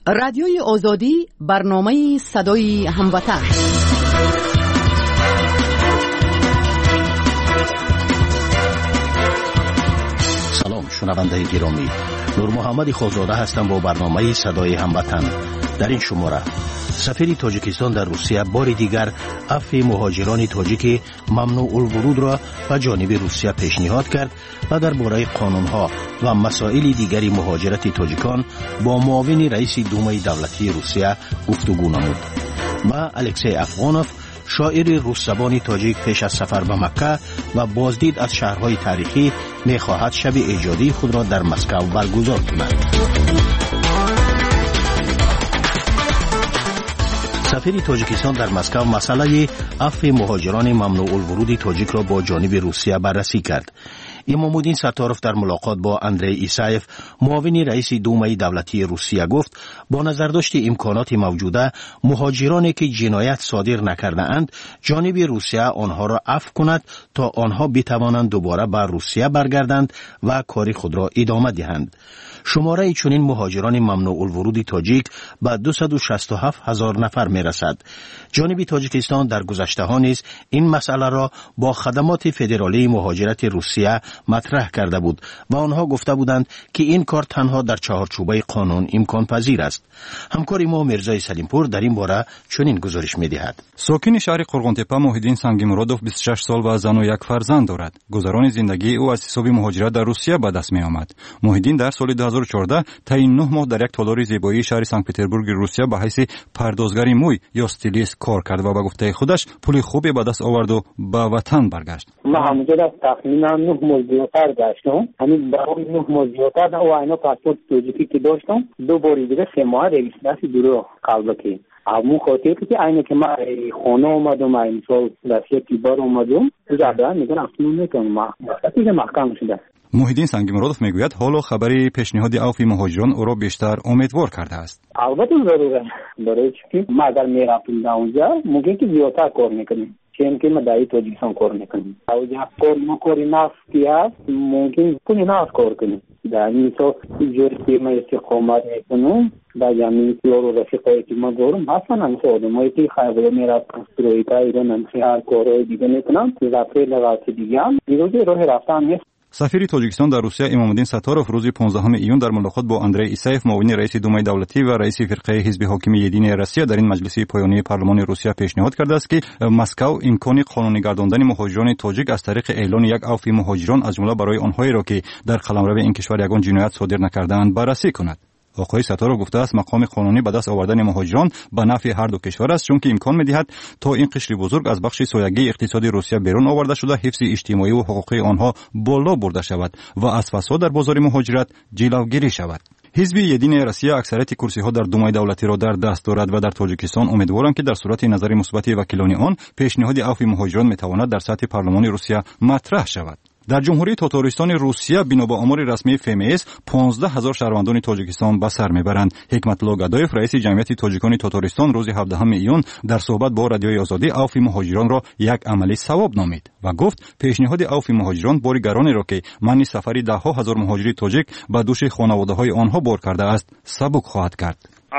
رادیوی آزادی، برنامه صدای هموطن. سلام شنونده گرامی، نور محمد خالزاده هستم با برنامه صدای هموطن. در این شماره سفیر تاجیکستان در روسیه بار دیگر عفو مهاجران تاجیک ممنوع الورود را به جانب روسیه پیشنهاد کرد و درباره قانونها و مسائل دیگری مهاجرت تاجیکان با معاون رئیس دومای دولتی روسیه گفتگو نمود. و الکسی افغانوف، شاعر روس زبان تاجیک، پیش از سفر به مکه و بازدید از شهرهای تاریخی می‌خواهد شب ایجادی خود را در مسکو برگزار کند. سفیر تاجیکستان در مسکو مسئله عفو مهاجران ممنوع الورود تاجیک را با جانب روسیه بررسی کرد. امامالدین ستارov در ملاقات با اندری ایسایف، معاون رئیس دومای دولتی روسیه، گفت با نظر داشت امکانات موجوده، مهاجرانی که جنایت صادر نکرده اند جانب روسیه آنها را عفو کند تا آنها بتوانند دوباره به روسیه برگردند و کار خود را ادامه دهند. شماره چنین مهاجران ممنوع الورود تاجیک به 267,000 نفر می رسد. جانب تاجیکستان در گذشته ها نیز این مسئله را با خدمات فدرالی مهاجرت روسیه مطرح کرده بود و آنها گفته بودند که این کار تنها در چهارچوبه قانون امکان پذیر است. همکار ما مرزای سلیمپور در این باره چنین گزارش می دهد. ساکن شهر قرغنتپه موحدین سنگیمرادوف 26 سال و زن و یک فرزند دارد. گذران زندگی او از حساب مهاجرت در روسیه به دست می آمد. موحدین در سال 2014 تا 9 ماه در یک تالار زیبایی شهر سنت پترزبورگ روسیه به حیث پردازگر موی یا استیلیست کار کرد و به گفته خودش پول خوبی به دست آورد و به وطن برگشت. من همونجا تقریبا 9 ماه زیادتر گشتم. همین برای 9 ماه زیادتر و اینا پاسپورت تاجیکی که داشتم 2 بار دیگه 3 ماه رجیستراسی درو قبل که همون خاطر که اینه که من خونه اومدم این سال رسیه تیبار اومدم زبان میگن اصلا نمیتونم وقتی که محکم شده. موحدین سنگیمرادوف میگوید حالا خبری پیشنهاد عفو مهاجران او را بیشتر امیدوار کرده است. البته ضروره برای چی ما اگر میرفتیم اونجا ممکن که زیادتر کار میکنیم چون که ما در تاجیکستان کار میکنیم اونجا کار نفت که هست ممکن پول نفت کار کنیم در این تو جوری که ما استقامت میکنیم در جمعی یارو رفیقایی که ما دارم اصلا همسه آدمایی که خیلی میرفتن استرویکا ایران همسه هر کارهای دیگه میکنم رفته لغات دیگه هم دیگه راه رفتن نیست. سفیر تاجیکستان در روسیه امامالدین ستارov روز 15 ایون در ملاقات با اندری ایسایف، معاون رئیس دومای دولتی و رئیس فرقه حزب حاکم یدین روسیه در این مجلس پایانی پارلمان روسیه پیشنهاد کرده است که مسکو امکان قانونی گرداندن مهاجران تاجیک از طریق اعلان یک عفو مهاجران از جمله برای آنهایی را که در قلمرو این کشور یگان جنایت صادر نکرده‌اند بررسی کند. آقای ستارov گفته است مقام قانونی به دست آوردن مهاجران به نفع هر دو کشور است، چون که امکان می‌دهد تا این قشر بزرگ از بخش سایگی اقتصادی روسیه بیرون آورده شده حفظ اجتماعی و حقوقی آنها بالا برده شود و از فساد در بازار مهاجرت جلوگیری شود. حزب یدین روسیه اکثریت کرسی‌ها در دومای دولتی را در دست دارد و در تاجیکستان امیدوارند که در صورت نظر مثبت وکیلان آن پیشنهاد عفو مهاجران میتواند در سطح پارلمان روسیه مطرح شود. در جمهوری تاتارستان روسیه بنا به آمار رسمی فمس 15,000 شهروندان تاجیکستان به سر میبرند. حکمت الله گدایف رئیس جمعیت تاجیکان تاتارستان روز 17 ایون در صحبت با رادیوی آزادی عفو مهاجران را یک عملی ثواب نامید و گفت پیشنهاد عفو مهاجران بار گرانی را که معنی سفری ده‌ها هزار مهاجری تاجیک به دوش خانواده‌های آنها بار کرده است سبک خواهد کرد.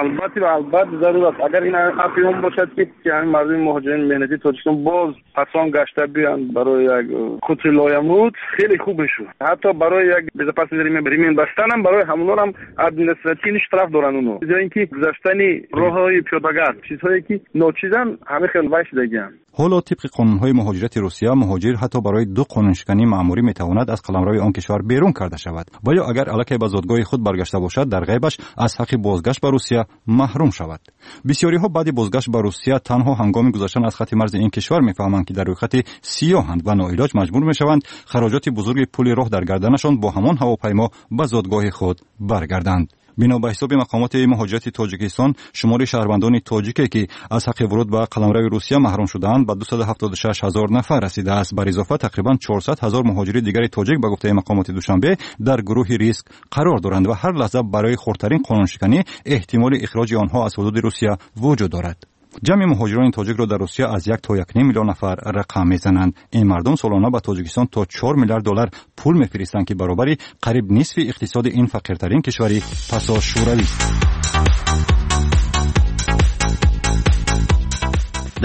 البته ضرور است اگر این عفو باشد که همین مردم مهاجرین مهنتی تاجیکستان باز پسان گشته بیان برای یک خطر لایمود خیلی خوب میشود. حتی برای یک بزاپاس ریمین بستن هم برای همونا هم ادمنستراتیو طرف دارن اونو یا اینکه گذشتنی راههای پیاده‌گرد چیزهایی که ناچیزن همه خیلی وحش دیگه. حالا طبق قانون‌های مهاجرت روسیه مهاجر حتی برای 2 قانونشکنی مأموری میتواند از قلمروی آن کشور بیرون کرده شود و یا اگر علاقه به زادگاه خود برگشته باشد در غیبش از حق بازگشت به روسیه محروم شود. بسیاری‌ها بعد بازگشت به روسیه تنها هنگام گذشتن از خط مرز این کشور میفهمند که در روی خط سیاهند و ناعلاج مجبور میشوند خراجات بزرگ پول راه در گردنشان با همان هواپیما به زادگاه خود برگردند. بنا به حساب مقامات مهاجرت تاجیکستان شمار شهروندان تاجیکی که از حق ورود به قلمرو روسیه محروم شدند به 276,000 نفر رسیده است. بر اضافه تقریبا 400,000 مهاجر دیگر تاجیک به گفته مقامات دوشنبه در گروه ریسک قرار دارند و هر لحظه برای خردترین قانونشکنی احتمال اخراج آنها از حدود روسیه وجود دارد. جمع مهاجران تاجیک را در روسیه از 1 تا 1.5 میلیون نفر رقم میزنند. این مردم سالانه به تاجیکستان تا 4 میلیارد دلار پول میفرستند که برابر قریب نصف اقتصاد این فقیرترین کشوری پسا شوروی است.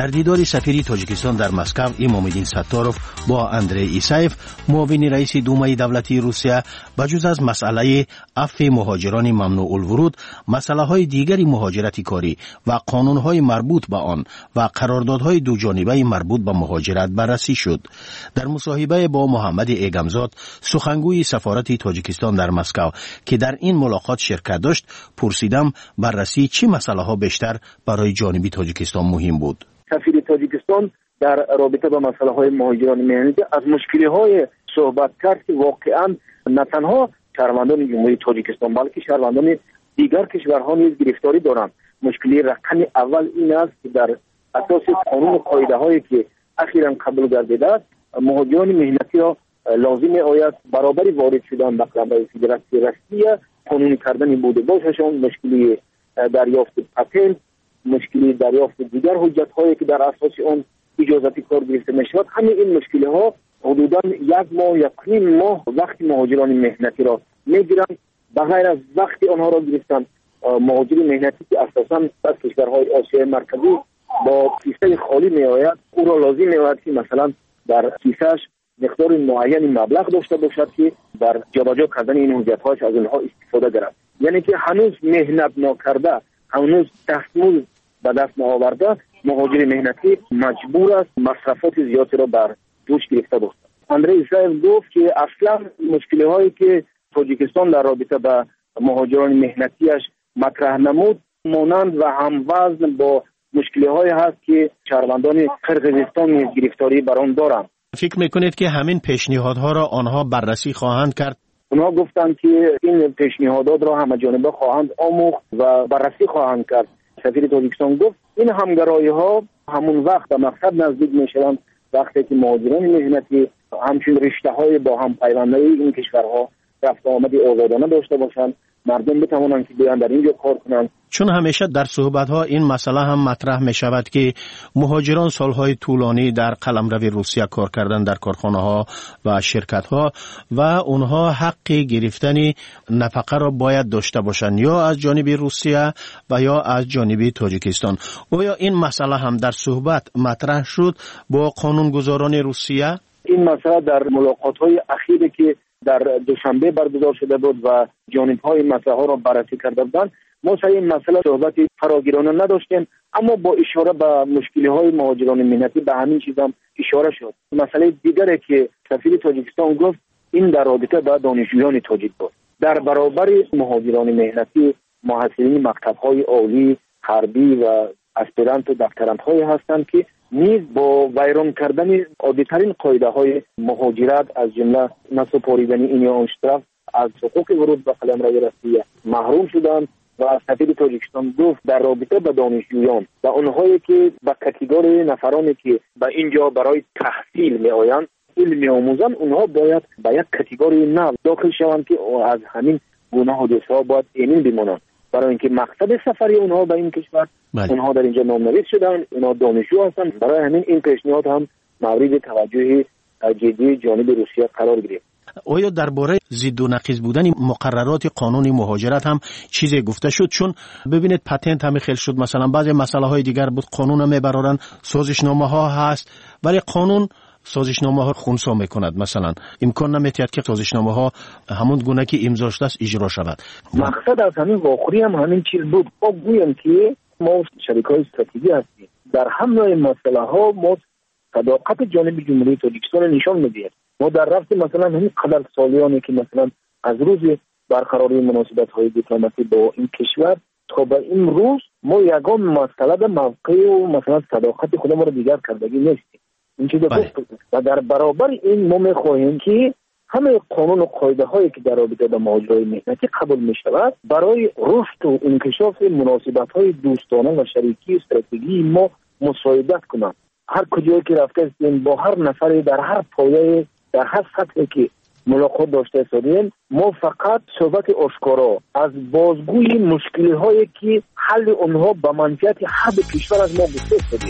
در دیدار سفیر تاجیکستان در مسکو امام‌الدین ستاروف با اندری ایسایف معاون رئیس دومای دولتی روسیه بجز از مسئله عفو مهاجران ممنوع الورود مسائل دیگری مهاجرت کاری و قانون‌های مربوط به آن و قراردادهای دو جانبه مربوط به مهاجرت بررسی شد. در مصاحبه با محمد ایگمزاد سخنگوی سفارت تاجیکستان در مسکو که در این ملاقات شرکت داشت پرسیدم بررسی چه مسائل‌ها بیشتر برای جانب تاجیکستان مهم بود. سفیر تاجیکستان در رابطه با مسائل مهاجران مهنتی از مشکل‌های صحبت کرد که واقعاً نه تنها شهروندان جمهوری تاجیکستان بلکه شهروندان دیگر کشورها نیز گرفتاری دارند. مشکلی رقم اول این است که در اساس قانون و قاعده‌هایی که اخیراً قبول گردیده است مهاجران مهنتی را لازم آید برابری وارد شدن به قلمرو فدراسیون روسیه قانونی کردن بوده باششان، مشکلی دریافت پتنت، مشکلی دریافت دیگر حجت‌هایی که در اساس آن اجازه کار گرفته می‌شود. همه این مشکل‌ها حدوداً 1 ماه یا نیم ماه وقت مهاجران مهنتی را می‌گیرند. بغیر از وقت آنها را گرفتن مهاجر مهنتی که اساساً از کشورهای آسیای مرکزی با کیسه خالی می‌آید او را لازم می‌آید که مثلا در کیسه‌اش مقدار معین مبلغ داشته باشد که در جابجا کردن این حجت‌هاش از آنها استفاده دارد. یعنی که هنوز مهنت نکرده، هنوز دستمزد به دست نآورده مهاجر مهنتی مجبور است مصرفات زیادی را بر دوش گرفته باشد. اندری ایسایف گفت که اصلا مشکل‌هایی که تاجیکستان در رابطه با مهاجران مهنتیش مطرح نمود مانند و هموزن با مشکل‌هایی هست که شهروندان قرقیزستان نیز گرفتاری بر آن دارند. فکر میکنید که همین پیشنهادها را آنها بررسی خواهند کرد؟ اونها گفتند که این پیشنهادات را همه‌جانبه خواهند آموخت و بررسی خواهند کرد. سفیر تاجیکستان گفت این همگرایی‌ها همون وقت به مقصد نزدیک میشوند وقتی که مهاجران مهنتی همچون رشته‌های با هم پیوندی این کشورها رفت آمد آزادانه داشته باشند، مردم بتوانند که بیان در اینجا کار کنند. چون همیشه در صحبت‌ها این مسئله هم مطرح می‌شود که مهاجران سالهای طولانی در قلمرو روسیه کار کردن در کارخانه‌ها و شرکت‌ها و اونها حق گرفتن نفقه را باید داشته باشند یا از جانب روسیه و یا از جانب تاجیکستان. آیا این مسئله هم در صحبت مطرح شد با قانونگذاران روسیه؟ این مسئله در ملاقات‌های اخیری که در دوشنبه برگزار شده بود و جانب‌های مسئله ها را بررسی کرده بودند ما سر این مسئله صحبت فراگیرانه نداشتیم، اما با اشاره به مشکل‌های مهاجران مهنتی به همین چیز هم اشاره شد. مسئله دیگری که سفیر تاجیکستان گفت این در رابطه با دانشجویان تاجیک بود. در برابر مهاجران مهنتی محصلین مکتب‌های عالی، حربی و اسپرانت و دکترانت‌هایی هستند که نیز با ویران کردن عادی‌ترین قاعده‌های مهاجرت از جمله نسپاریدن این یا آن طرف از حقوق ورود به قلمرو روسیه محروم شدند و سفیر تاجیکستان گفت در رابطه با دانشجویان و اونهایی که به کاتگوری نفرانی که به اینجا برای تحصیل میآیند علم میآموزند اونها باید به یک کاتگوری نو داخل شوند که از همین گونه حادثه‌ها باید امین بمانند. برای اینکه مقصد سفری اونها به این کشور اونها در اینجا نامنویس شدن، اونها دانشجو هستند. برای همین این پیشنهاد هم مورد توجه جدی جانب روسیه قرار گرفت. آیا درباره ضد و نقیض بودن مقررات قانون مهاجرت هم چیزی گفته شد؟ چون ببینید پتنت هم خیلی شد، مثلا بعضی مسائل های دیگر بود قانون هم میبرارن، سازشنامه ها هست ولی قانون سازشنامه ها خونسا میکند. مثلا امکان نمیتید که سازشنامه ها همون گونه که امضا شده است اجرا شود. مقصد از همین واقعی هم همین چیز بود. ما گویم که ما شریکای استراتژی هستیم در همه مسئله ها ما صداقت جانب جمهوری تاجیکستان نشان میدیم. ما در رفت مثلا همین قدر سالیانی که مثلا از روز برقراری مناسبت های دیپلماسی با این کشور تا به این روز ما یگان مسئله به موقع و مثلا صداقت خودمون رو دیگر کردگی نیستیم. این چیز و در برابر این ما میخواهیم که همه قانون و قاعده هایی که در رابطه با مهاجران مهنتی قبول می شود برای رشد و انکشاف مناسبت های دوستانه و شریکی استراتژی ما مساعدت کنند. هر کجایی که رفته هستیم با هر نفری در هر پایه در هر سطحی که ملاقات داشته هستیم ما فقط صحبت آشکارا از بازگوی مشکلی هایی که حل اونها به منفعت هر کشور از ما گفته هستیم.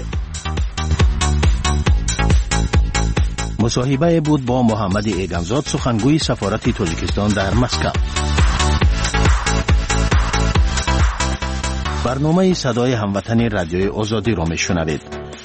مصاحبه بود با محمد ایگمزاد سخنگوی سفارت تاجیکستان در مسکو. برنامه صدای هموطن رادیوی آزادی را میشنوید.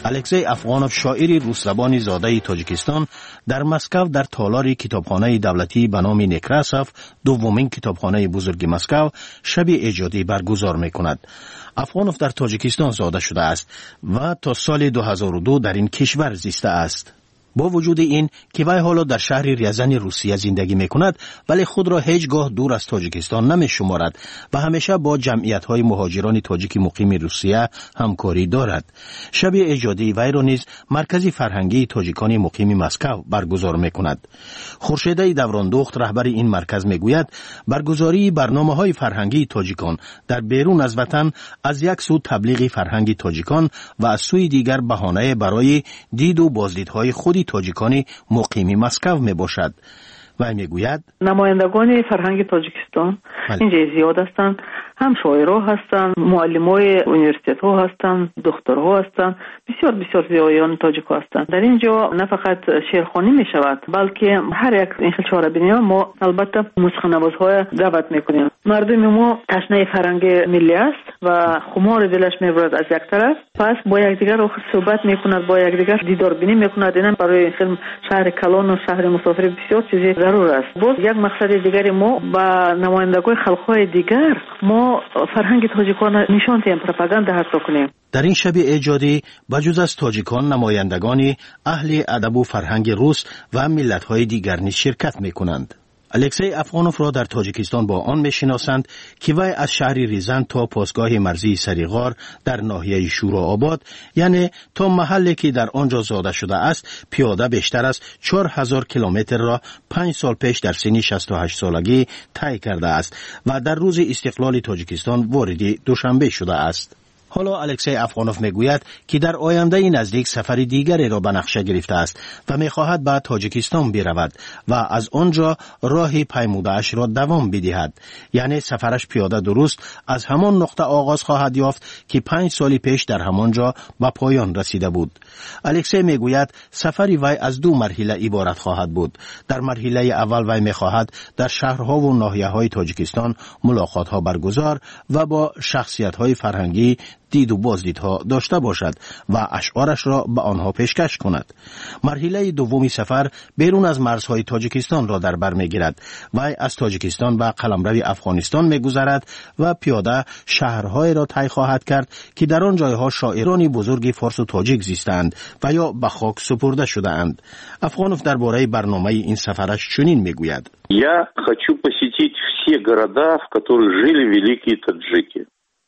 الکسی افغانوف شاعری روسزبان زاده تاجیکستان در مسکو در تالار کتابخانه دولتی به نام نکراسوف دومین کتابخانه بزرگ مسکو شب ایجادی برگزار می‌کند. افغانوف در تاجیکستان زاده شده است و تا سال 2002 در این کشور زیسته است. با وجود این که وی حالا در شهر ریزن روسیه زندگی میکند ولی خود را هیچگاه دور از تاجیکستان نمیشمارد و همیشه با جمعیت‌های مهاجران تاجیک مقیم روسیه همکاری دارد. شب ایجادی وی را نیز مرکز فرهنگی تاجیکان مقیم مسکو برگزار میکند. خورشیده دوراندخت رهبر این مرکز میگوید برگزاری برنامه‌های فرهنگی تاجیکان در بیرون از وطن از یک سو تبلیغ فرهنگ تاجیکان و از سوی دیگر بهانه برای دید و بازدیدهای خود تاجیکان مقیم مسکو می باشد. و میگوید نمایندگان فرهنگ تاجیکستان اینجا زیاد هستند، هم شاعرها هستند، معلمای یونیورسیته ها هستند، دکترها هستند، بسیار بسیار زیایان تاجیک هستند. در اینجا نه فقط شعرخوانی می شود بلکه هر یک این خیل چهاربینی ما البته موسیقی نوازهای دعوت میکنیم. مردم ما تشنه فرهنگ ملی است و خمار دلش میبرد از یک طرف، پس با یکدیگر صحبت میکند، با یکدیگر دیدار بینی میکند. اینا برای خیلی شهر کلان و شهر مسافر بسیار چیزی ضرور است. باز یک مقصد دیگری ما با نمایندگان خلق‌های دیگر ما فرهنگ تاجیکان نشان دهیم، پروپاگاندا حتی کنیم. در این شب ایجادی بجز از تاجیکان نمایندگان اهل ادب و فرهنگ روس و ملت‌های دیگر نیز شرکت میکنند. الکسی افغانوف را در تاجیکستان با آن میشناسند که وی از شهر ریزن تا پاسگاه مرزی سریغار در ناحیه شورآباد، یعنی تا محلی که در آنجا زاده شده است، پیاده بیشتر از 4000 کیلومتر را 5 سال پیش در سن 68 سالگی طی کرده است و در روز استقلال تاجیکستان وارد دوشنبه شده است. حالا الکسی افغانوف میگوید که در آینده نزدیک سفر دیگری را به نقشه گرفته است و میخواهد به تاجیکستان برود و از آنجا راه پیموده‌اش را دوام بدهد. یعنی سفرش پیاده درست از همان نقطه آغاز خواهد یافت که 5 سال پیش در همانجا به پایان رسیده بود. الکسی میگوید سفر وی از 2 مرحله عبارت خواهد بود. در مرحله اول وی میخواهد در شهرها و ناحیه‌های تاجیکستان ملاقات‌ها برگزار و با شخصیت‌های فرهنگی دید و بازدیدها داشته باشد و اشعارش را به آنها پیشکش کند. مرحله دومی سفر بیرون از مرزهای تاجیکستان را در بر میگیرد. وی از تاجیکستان به قلمرو افغانستان میگذرد و پیاده شهرهای را طی خواهد کرد که در آن جایها شاعران بزرگ فارس و تاجیک زیستند و یا به خاک سپرده شده اند. افغانوف درباره برنامه این سفرش چنین میگوید: Я хочу посетить все города, в которых жили великие таджики.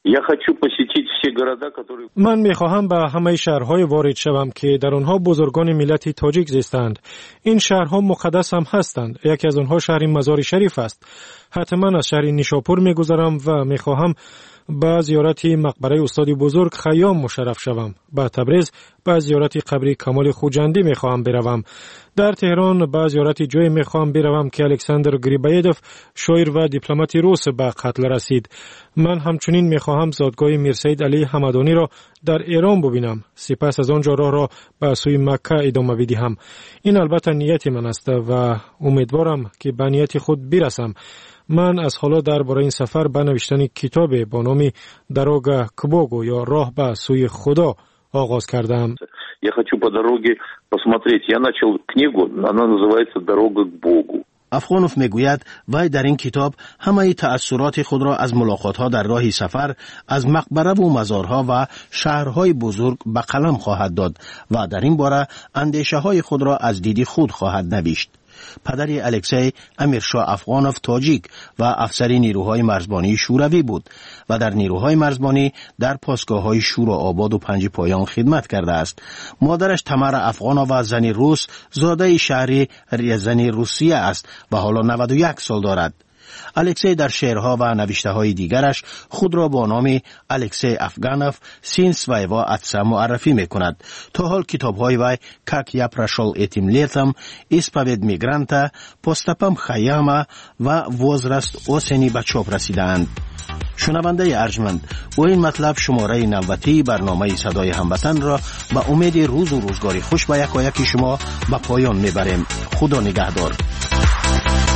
من میخواهم به همه شهرهای وارد شوم که در آنها بزرگان ملت تاجیک زیستند. این شهرها مقدس هم هستند. یکی از آنها شهر مزار شریف است. حتما از شهر نیشاپور میگذرم و میخواهم با زیارت مقبره استاد بزرگ خیام مشرف شوم. با تبریز با زیارت قبر کمال خوجندی میخواهم بروم. در تهران با زیارت جای میخواهم بروم که الکساندر گریبایدوف شاعر و دیپلمات روس به قتل رسید. من همچنین میخواهم زادگاه میرسید علی حمدانی را در ایران ببینم. سپس از آنجا راه را به سوی مکه ادامه بدهم. این البته نیت من است و امیدوارم که به نیت خود برسم. من از حالا درباره این سفر به نوشتن کتاب با نام دروگا کبوگو یا راه به سوی خدا آغاز کردم. Я хочу по дороге посмотреть. Я начал книгу, она называется «Дорога к Богу». افغانوف میگوید وی در این کتاب همه تأثیرات خود را از ملاقات‌ها در راه سفر از مقبره و مزارها و شهرهای بزرگ به قلم خواهد داد و در این باره اندیشه‌های خود را از دید خود خواهد نوشت. پدر الکسی امیرشاه افغانوف تاجیک و افسر نیروهای مرزبانی شوروی بود و در نیروهای مرزبانی در پاسگاه‌های شورآباد و پنج پایان خدمت کرده است. مادرش تمر افغانوف و زنی روس زاده شهری ریزن روسیه است و حالا 91 سال دارد. الکسی در شعرها و نوشته‌های دیگرش خود را با نام الکسی افغانوف سینس ویوا اتسا معرفی می‌کند. تا حال کتاب‌های وی «Как я прошел этим летом», «Исповедь мигранта», «Поступом Хаяма» و «Возраст осени» به چاپ رسیدند. شنونده ارجمند، و این مطلب شماره 90 برنامه صدای هموطن را به امید روز و روزگاری خوش به یکایک شما به پایان میبریم. خدا نگهدار.